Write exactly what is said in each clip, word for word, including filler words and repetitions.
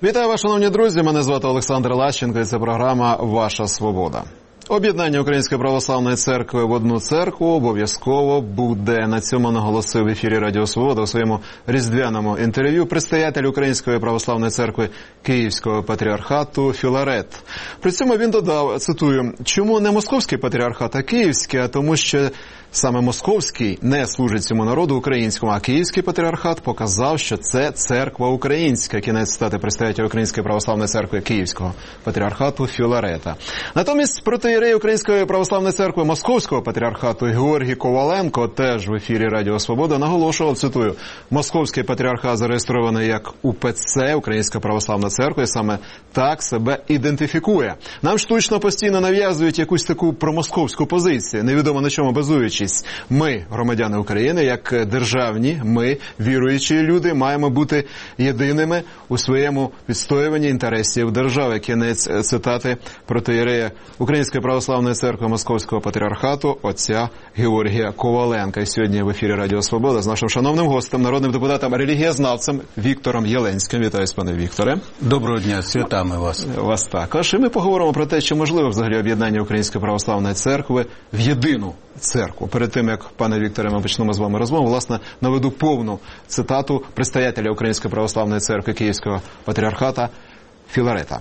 Вітаю вас, шановні друзі, мене звати Олександр Лащенко і це програма «Ваша свобода». Об'єднання Української Православної Церкви в одну церкву обов'язково буде. На цьому наголосив в ефірі Радіо Свобода у своєму різдвяному інтерв'ю предстоятель Української Православної Церкви Київського Патріархату Філарет. При цьому він додав, цитую, «Чому не Московський Патріархат, а Київський? А тому що саме Московський не служить цьому народу українському, а Київський Патріархат показав, що це церква українська». Кінець цитати предстоятеля Української Православної Церкви Київського Патріархату Філарета. Натомість протоієрей Української Православної Церкви Московського Патріархату Георгій Коваленко теж в ефірі Радіо Свобода наголошував, цитую, «Московський Патріархат зареєстрований як УПЦ, Українська Православна Церква, і саме так себе ідентифікує. Нам штучно постійно нав'язують якусь таку промосковську позицію, невідомо на чому базуючись. Ми, громадяни України, як державні, ми, віруючі люди, маємо бути єдиними у своєму відстоюванні інтересів держави». Кінець цитати протоієрея Української Православної Церкви Московського Патріархату отця Георгія Коваленка. І сьогодні в ефірі Радіо Свобода з нашим шановним гостем, народним депутатом, релігієзнавцем Віктором Єленським. Вітаю, пане Вікторе. Доброго дня, святами вас. Вас також. І ми поговоримо про те, чи можливо взагалі об'єднання Української Православної Церкви в єдину церкву. Перед тим, як, пане Вікторе, ми почнемо з вами розмову, власне, наведу повну цитату предстоятеля Української Православної Церкви Київського Патріархата Філарета.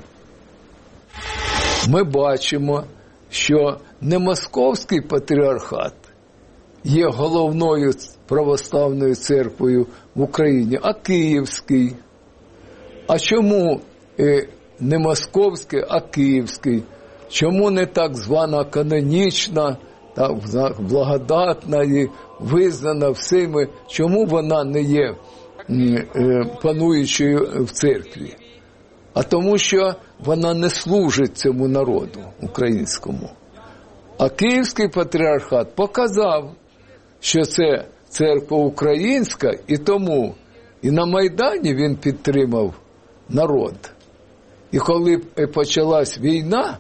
Ми бачимо, що не Московський Патріархат є головною православною церквою в Україні, а Київський. А чому не Московський, а Київський? Чому не так звана канонічна, так благодатна і визнана всіми? Чому вона не є пануючою в церкві? А тому, що вона не служить цьому народу українському. А Київський Патріархат показав, що це церква українська, і тому і на Майдані він підтримав народ. І коли почалась війна,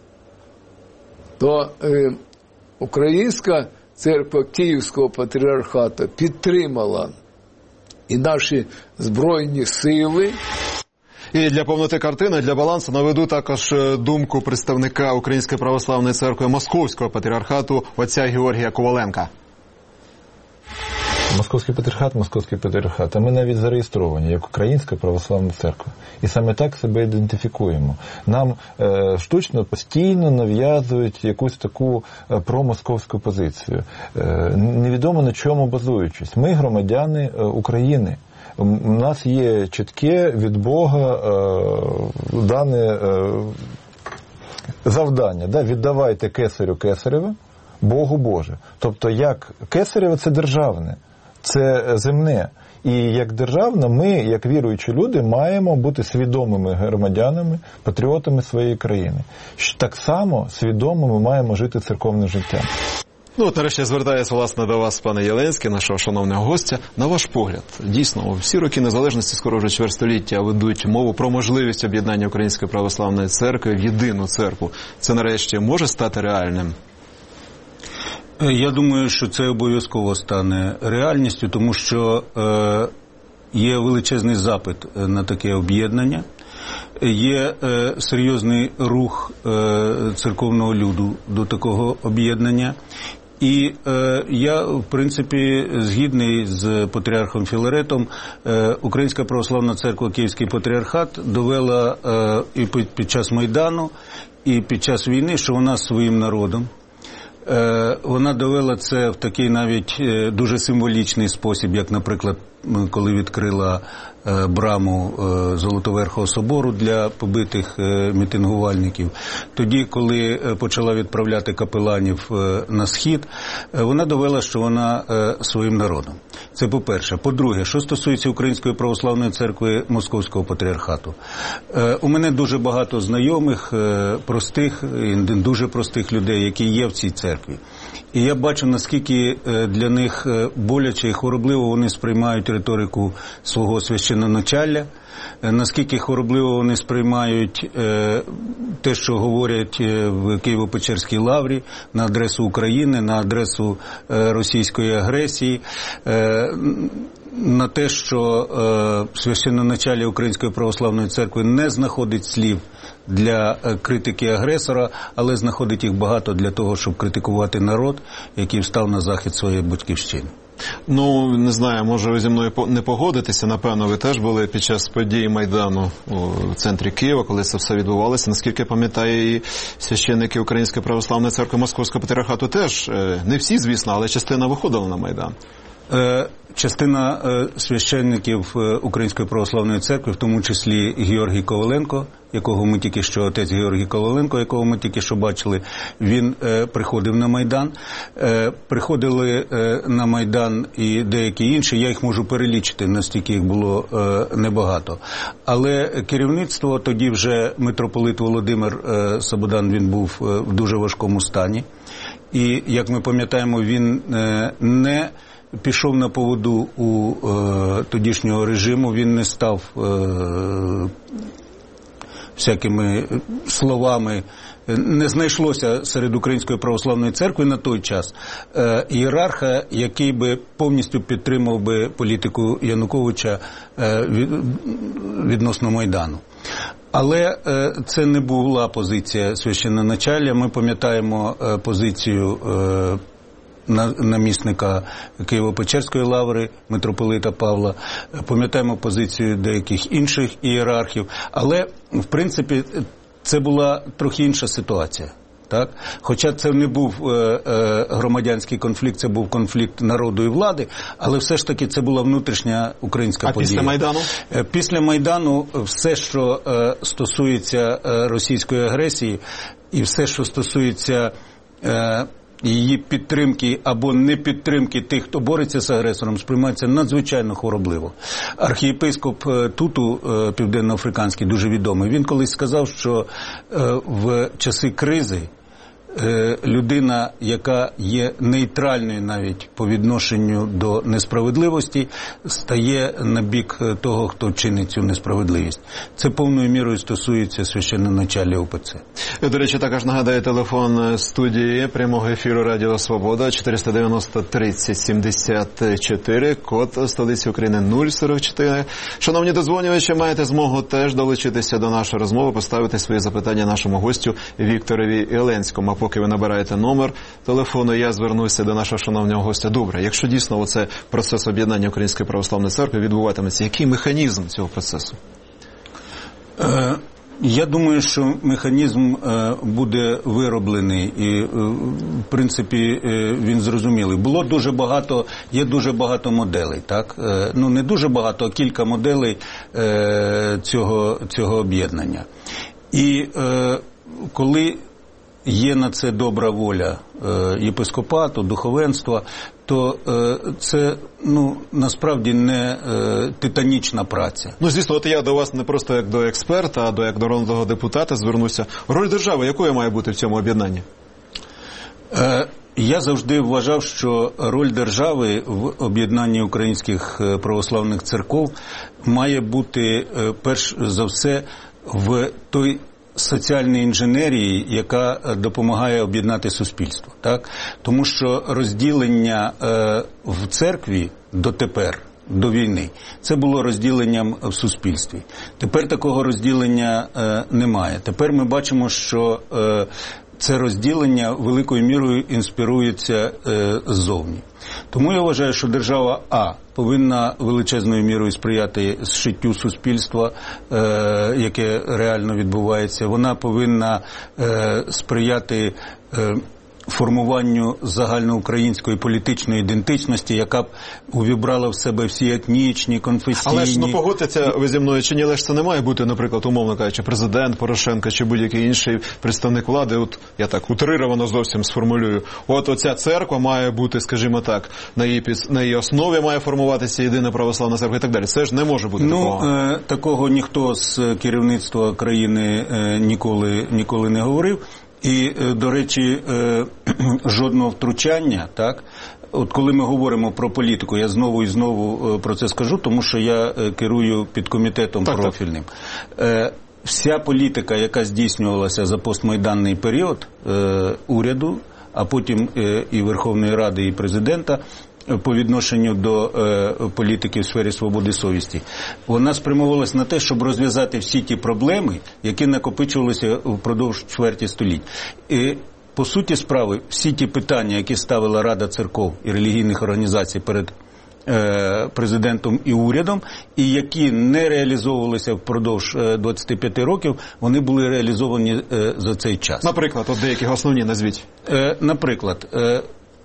то е, Українська церква Київського Патріархату підтримала і наші Збройні сили. І для повноти картини, для балансу наведу також думку представника Української Православної Церкви Московського Патріархату отця Георгія Коваленка. Московський Патріархат, Московський Патріархат, а ми навіть зареєстровані як Українська Православна Церква. І саме так себе ідентифікуємо. Нам е, штучно постійно нав'язують якусь таку е, промосковську позицію. Е, невідомо на чому базуючись. Ми громадяни е, України. У нас є чітке від Бога е, дане е, завдання. Да? Віддавайте кесарю кесареве, Богу Боже. Тобто як кесареве – це державне, це земне. І як державна, ми, як віруючі люди, маємо бути свідомими громадянами, патріотами своєї країни. Так само свідомо ми маємо жити церковним життям. Ну, от нарешті звертаюся, власне, до вас, пане Єленський, нашого шановного гостя. На ваш погляд, дійсно, всі роки незалежності, скоро вже чверть століття, ведуть мову про можливість об'єднання Української Православної Церкви в єдину церкву. Це, нарешті, може стати реальним? Я думаю, що це обов'язково стане реальністю, тому що е, є величезний запит на таке об'єднання, є е, серйозний рух е, церковного люду до такого об'єднання. І е, я, в принципі, згідний з патріархом Філаретом, е, Українська Православна Церква Київський Патріархат довела е, і під, під час Майдану, і під час війни, що вона своїм народом. Е, вона довела це в такий навіть е, дуже символічний спосіб, як, наприклад, коли відкрила е, браму е, Золотоверхого собору для побитих е, мітингувальників. Тоді, коли е, почала відправляти капеланів е, на схід, е, вона довела, що вона е, своїм народом. Це по-перше. По-друге, що стосується Української Православної Церкви Московського Патріархату. Е, у мене дуже багато знайомих, е, простих, е, дуже простих людей, які є в цій церкві. І я бачу, наскільки для них боляче і хоробливо вони сприймають риторику свого священноначалля, наскільки хоробливо вони сприймають те, що говорять в Києво-Печерській лаврі на адресу України, на адресу російської агресії. на те, що е, священноначалія Української Православної Церкви не знаходить слів для е, критики агресора, але знаходить їх багато для того, щоб критикувати народ, який встав на захист своєї батьківщини. Ну, не знаю, може ви зі мною не погодитеся, напевно, ви теж були під час подій Майдану у центрі Києва, коли це все відбувалося. Наскільки я пам'ятаю, і священники Української Православної Церкви Московського Патріархату теж, не всі, звісно, але частина виходила на Майдан. Частина священників Української Православної Церкви, в тому числі Георгій Коваленко, якого ми тільки що, отець Георгій Коваленко, якого ми тільки що бачили, він е, приходив на Майдан. Е, приходили е, на Майдан і деякі інші, я їх можу перелічити, настільки їх було е, небагато. Але керівництво, тоді вже митрополит Володимир е, Сабодан, він був е, в дуже важкому стані. І, як ми пам'ятаємо, він е, не пішов на поводу у е, тодішнього режиму, він не став е, всякими словами, не знайшлося серед Української Православної Церкви на той час е, ієрарха, який би повністю підтримав би політику Януковича е, від, відносно Майдану. Але е, це не була позиція священноначалія. Ми пам'ятаємо е, позицію е, намісника Києво-Печерської лаври, митрополита Павла, пам'ятаємо позицію деяких інших ієрархів, але, в принципі, це була трохи інша ситуація. Так? Хоча це не був е, е, громадянський конфлікт, це був конфлікт народу і влади, але все ж таки це була внутрішня українська а подія. А після Майдану? Е, після Майдану все, що е, стосується е, російської агресії і все, що стосується е, її підтримки або непідтримки тих, хто бореться з агресором, сприймається надзвичайно хворобливо. Архієпископ Туту, південноафриканський, дуже відомий, він колись сказав, що в часи кризи людина, яка є нейтральною навіть по відношенню до несправедливості, стає на бік того, хто чинить цю несправедливість. Це повною мірою стосується священноначалія УПЦ. До речі, також нагадаю телефон студії прямого ефіру Радіо Свобода чотириста дев'яносто тридцять сімдесят чотири, код столиці України нуль сорок чотири. Шановні дозвонювачі, маєте змогу теж долучитися до нашої розмови, поставити свої запитання нашому гостю Вікторові Єленському. Поки ви набираєте номер телефону, я звернуся до нашого шановного гостя. Добре, якщо дійсно оце процес об'єднання Української Православної Церкви відбуватиметься, який механізм цього процесу? Е, я думаю, що механізм е, буде вироблений і, е, в принципі, е, він зрозумілий. Було дуже багато, є дуже багато моделей, так? Е, ну, не дуже багато, а кілька моделей е, цього, цього об'єднання. І е, коли є на це добра воля е, єпископату, духовенства, то е, це, ну, насправді не е, титанічна праця. Ну, звісно, от я до вас не просто як до експерта, а до як до народного депутата звернуся. Роль держави якою має бути в цьому об'єднанні? Е, Я завжди вважав, що роль держави в об'єднанні українських православних церков має бути, перш за все, в той соціальної інженерії, яка допомагає об'єднати суспільство. Так? Тому що розділення е, в церкві дотепер, до війни, це було розділенням в суспільстві. Тепер такого розділення е, немає. Тепер ми бачимо, що е, це розділення великою мірою інспірується е, ззовні. Тому я вважаю, що держава А повинна величезною мірою сприяти зшиттю суспільства, е, яке реально відбувається. Вона повинна е, сприяти е, формуванню загальноукраїнської політичної ідентичності, яка б увібрала в себе всі етнічні, конфесійні... Але ж, ну, погодьтеся ви зі мною чи ні, але ж це не має бути, наприклад, умовно кажучи, президент Порошенко чи будь-який інший представник влади, от я так утрировано зовсім сформулюю, от оця церква має бути, скажімо так, на її, на її основі має формуватися єдина православна церква і так далі. Це ж не може бути ну, такого. Е, такого ніхто з керівництва країни е, ніколи, ніколи не говорив. І, до речі, жодного втручання, так, от коли ми говоримо про політику, я знову і знову про це скажу, тому що я керую підкомітетом так, профільним. Так. Вся політика, яка здійснювалася за постмайданний період уряду, а потім і Верховної Ради, і президента, по відношенню до е, політики в сфері свободи совісті, вона спрямовувалась на те, щоб розв'язати всі ті проблеми, які накопичувалися впродовж чверті століть. І, по суті справи, всі ті питання, які ставила Рада церков і релігійних організацій перед е, президентом і урядом, і які не реалізовувалися впродовж е, двадцяти п'яти років, вони були реалізовані е, за цей час. Наприклад, от деяких основні назвіть. Е, наприклад, е,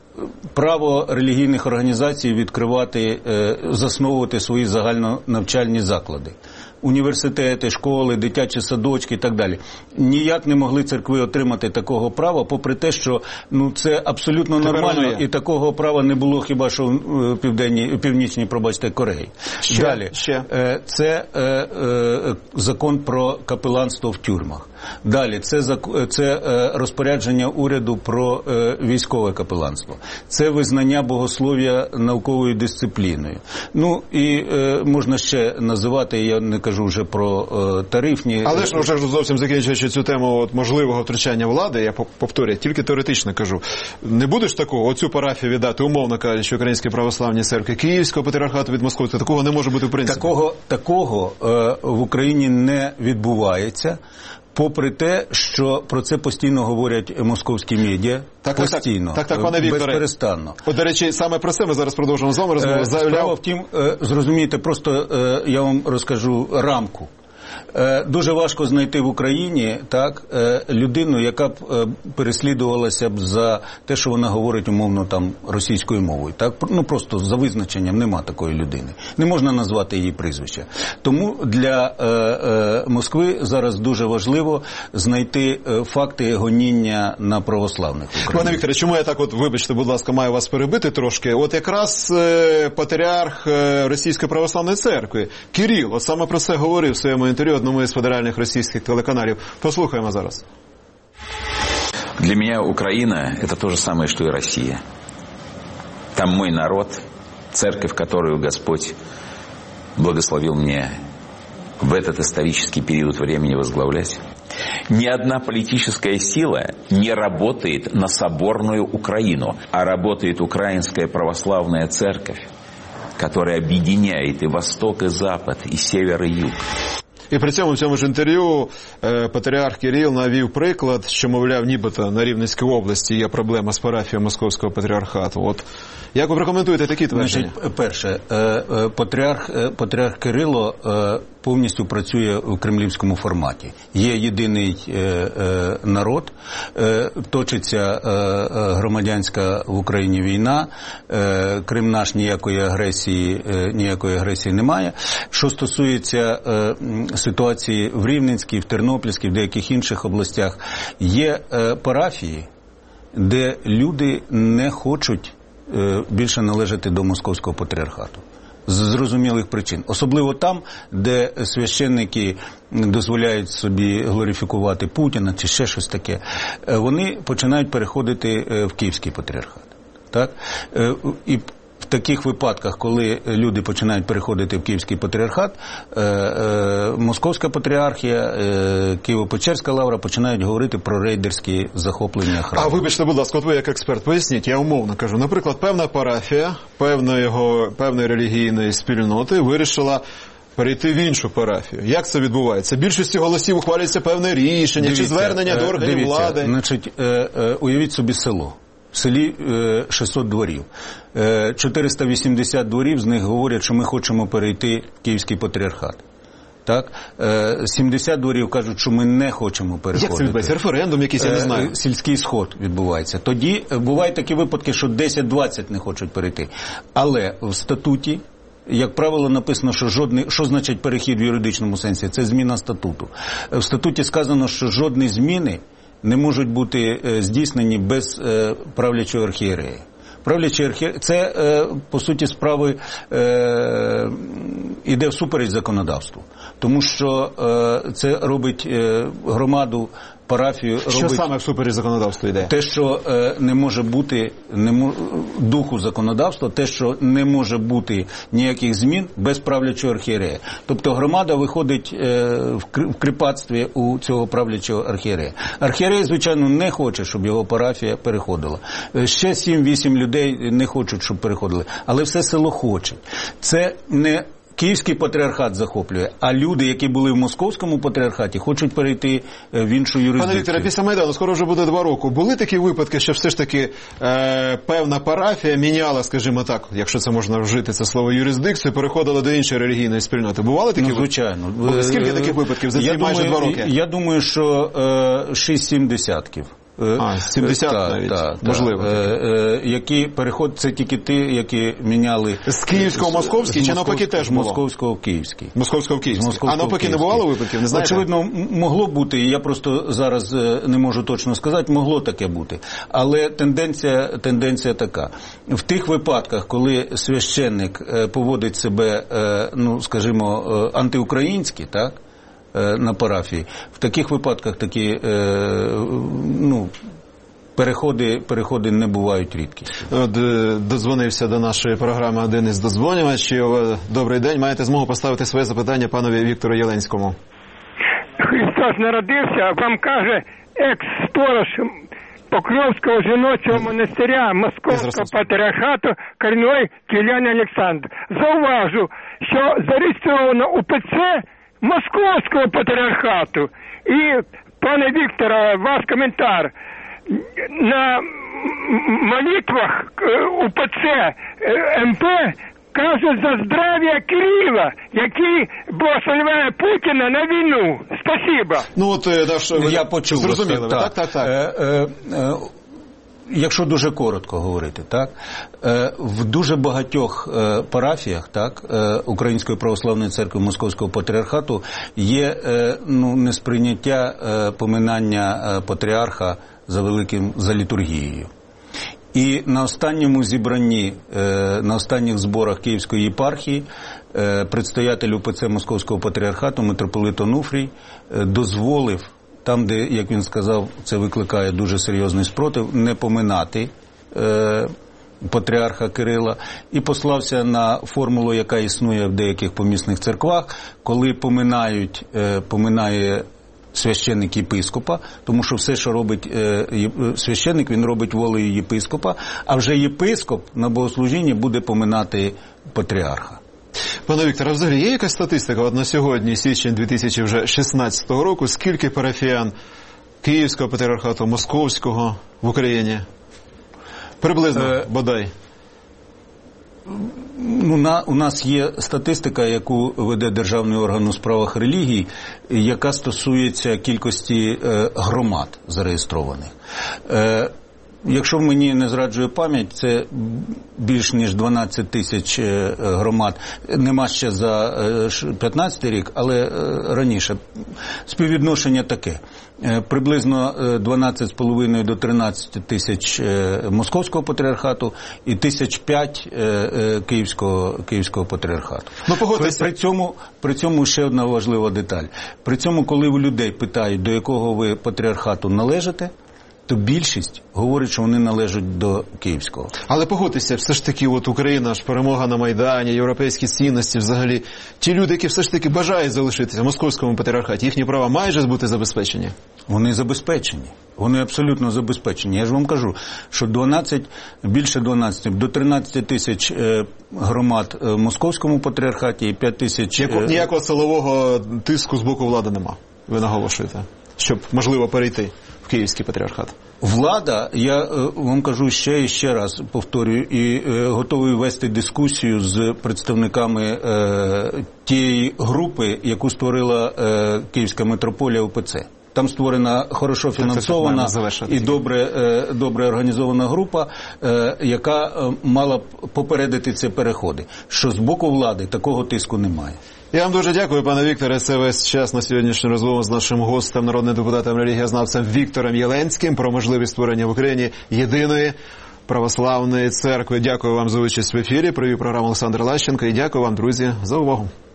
право релігійних організацій відкривати, е, засновувати свої загальнонавчальні заклади. Університети, школи, дитячі садочки і так далі. Ніяк не могли церкви отримати такого права, попри те, що ну, це абсолютно Тепер нормально, і такого права не було хіба що в південній, північній, пробачте, Кореї. Ще, Далі, ще. Е, це е, е, закон про капеланство в тюрмах. Далі, це, це е, розпорядження уряду про е, військове капеланство. Це визнання богослов'я науковою дисципліною. Ну, і е, можна ще називати, я не кажу вже про е, тарифні... Але ж вже зовсім закінчуючи цю тему от, можливого втручання влади, я повторюю, тільки теоретично кажу, не буде ж такого, оцю парафію віддати, умовно кажучи, Українській православній церкві, Київського патріархату від Московського, такого не може бути в принципі. Такого, такого е, в Україні не відбувається. Попри те, що про це постійно говорять московські медіа, так, постійно, так, так, так, пане Вікторе, безперестанно. От, до речі, саме про це ми зараз продовжуємо з вами розмову. Заявляв... Справа втім, зрозумієте, просто я вам розкажу рамку. Дуже важко знайти в Україні так людину, яка б переслідувалася б за те, що вона говорить умовно там російською мовою. Так, ну просто за визначенням нема такої людини. Не можна назвати її прізвище. Тому для е, е, Москви зараз дуже важливо знайти факти гоніння на православних в Україні. Пане Вікторе, чому я так от, вибачте, будь ласка, маю вас перебити трошки? От якраз е, патріарх е, Російської православної церкви Кирил, от саме про це говорив в своєму інтерв'ю одному із федеральних російських телеканалів. Послухаємо зараз. Для меня Украина – это то же самое, что и Россия. Там мой народ, церковь, которую Господь благословил мне в этот исторический период времени возглавлять. Ни одна политическая сила не работает на соборную Украину, а работает Украинская православная церковь, которая объединяет и Восток, и Запад, и Север, и Юг. І при цьому в цьому ж інтерв'ю е, патріарх Кирил навів приклад, що, мовляв, нібито на Рівненській області є проблема з парафією Московського патріархату. От як ви прокоментуєте такі твердження? Значить, перше, е, е, патріарх, е, патріарх Кирило е, повністю працює в кремлівському форматі. Є єдиний е, е, народ, е, точиться е, е, громадянська в Україні війна, е, Крим наш, ніякої агресії, е, ніякої агресії немає. Що стосується е, ситуації в Рівненській, в Тернопільській, в деяких інших областях, є е, парафії, де люди не хочуть е, більше належати до Московського патріархату. З зрозумілих причин. Особливо там, де священники дозволяють собі глорифікувати Путіна чи ще щось таке, вони починають переходити в Київський патріархат. Так? І в таких випадках, коли люди починають переходити в Київський патріархат, Московська патріархія, Києво-Печерська лавра починають говорити про рейдерські захоплення храму. А вибачте, будь ласка, от ви як експерт, поясніть, я умовно кажу, наприклад, певна парафія, певної, його, певної релігійної спільноти вирішила перейти в іншу парафію. Як це відбувається? Більшості голосів ухвалюється певне рішення, дивіться, чи звернення до органів дивіться, влади? Значить, уявіть собі село. В селі шістсот дворів. чотириста вісімдесят дворів з них говорять, що ми хочемо перейти в Київський патріархат. Так? сімдесят дворів кажуть, що ми не хочемо переходити. Як це відбувається? Референдум якийсь, я не знаю. Сільський сход відбувається. Тоді бувають такі випадки, що десять-двадцять не хочуть перейти. Але в статуті, як правило, написано, що жодний, що значить перехід в юридичному сенсі? Це зміна статуту. В статуті сказано, що жодні зміни не можуть бути здійснені без е, правлячого архієрея. Правлячий архієрей – це, е, по суті справи, е, іде всупереч законодавству. Тому що е, це робить е, громаду, парафію, Що робить... саме всупереч законодавству йде? Те, що е, не може бути не мо... духу законодавства, те, що не може бути ніяких змін без правлячого архієрея. Тобто громада виходить е, в, кри... в кріпацтві у цього правлячого архієрея. Архієрей, звичайно, не хоче, щоб його парафія переходила. Ще сім-вісім людей не хочуть, щоб переходили. Але все село хоче. Це не Київський патріархат захоплює, а люди, які були в Московському патріархаті, хочуть перейти в іншу юрисдикцію. Пане Вікторе, після Майдану, скоро вже буде два роки. Були такі випадки, що все ж таки е, певна парафія міняла, скажімо так, якщо це можна вжити це слово, юрисдикцію, переходила до іншої релігійної спільноти. Бували такі ну, звичайно. випадки? Скільки таких випадків за ці майже два роки? Я думаю, що е, шість-сім десятків. А, сімдесят та, навіть, та, можливо. Та. Е, е, які переход, це тільки ті, які міняли... З Київського в Московський, чи навпаки теж було? З Московського в Київський. Московського в Київський. А навпаки не бувало випадків, не знаєте? Очевидно, могло бути, я просто зараз не можу точно сказати, могло таке бути. Але тенденція, тенденція така. В тих випадках, коли священник поводить себе, ну, скажімо, антиукраїнськи, так, на парафії, в таких випадках такі, ну, переходи, переходи не бувають рідкістю. От, додзвонився до нашої програми один із додзвонювачів. Добрий день, маєте змогу поставити своє запитання панові Віктору Єленському. Христос народився, вам каже екс-сторож Покровського жіночого монастиря Московського патріархату Корній Кілян Олександр. Зауважу, що зареєстровано УПЦ Московського патріархату. І, пане Вікторе, ваш коментар. На молитвах УПЦ МП кажуть за здрав'я Кирила, який благословляє Путіна на війну. Спасибо. Ну от, наш, я почув. Зрозуміли, так, так, так. так. Е, е, е, Якщо дуже коротко говорити, так, в дуже багатьох парафіях, так, Української православної церкви Московського патріархату є, ну, несприйняття поминання патріарха за великим, за літургією. І на останньому зібранні, на останніх зборах Київської єпархії предстоятель УПЦ Московського патріархату митрополит Онуфрій дозволив, там, де, як він сказав, це викликає дуже серйозний спротив, не поминати е, патріарха Кирила, і послався на формулу, яка існує в деяких помісних церквах, коли поминають, е, поминає священник єпископа, тому що все, що робить е, священник, він робить волею єпископа, а вже єпископ на богослужінні буде поминати патріарха. Пане Вікторе, а взагалі є якась статистика? От на сьогодні, січень дві тисячі шістнадцятого року, скільки парафіян Київського патріархату, Московського в Україні? Приблизно, е... бодай. Ну, на, у нас є статистика, яку веде Державний орган у справах релігій, яка стосується кількості е, громад зареєстрованих. Е, Якщо мені не зраджує пам'ять, це більш ніж дванадцять тисяч громад. Нема ще за п'ятнадцятий рік, але раніше. Співвідношення таке. Приблизно дванадцять з половиною до тринадцять тисяч Московського патріархату і тисяч п'ять Київського, Київського патріархату. Ну, погодьтеся. При цьому, при цьому ще одна важлива деталь. При цьому, коли у людей питають, до якого ви патріархату належите, то більшість говорить, що вони належать до Київського. Але погодьтеся, все ж таки, от Україна ж, перемога на Майдані, європейські цінності взагалі. Ті люди, які все ж таки бажають залишитися в Московському патріархаті, їхні права мають бути забезпечені? Вони забезпечені. Вони абсолютно забезпечені. Я ж вам кажу, що дванадцять, більше дванадцять, до тринадцять тисяч громад в Московському патріархаті і п'ять тисяч... Яко, ніякого силового тиску з боку влади нема, ви наголошуєте, щоб можливо перейти в Київський патріархат. Влада, я вам кажу ще і ще раз, повторюю, і готовий вести дискусію з представниками е, тієї групи, яку створила е, Київська митрополія УПЦ. Там створена хорошо фінансована і добре, е, добре організована група, е, яка мала б попередити ці переходи. Що з боку влади такого тиску немає. Я вам дуже дякую, пане Вікторе. Це весь час на сьогоднішню розмову з нашим гостем, народним депутатом, релігієзнавцем Віктором Єленським про можливість створення в Україні єдиної православної церкви. Дякую вам за участь в ефірі. Провів програму Олександр Лащенко і дякую вам, друзі, за увагу.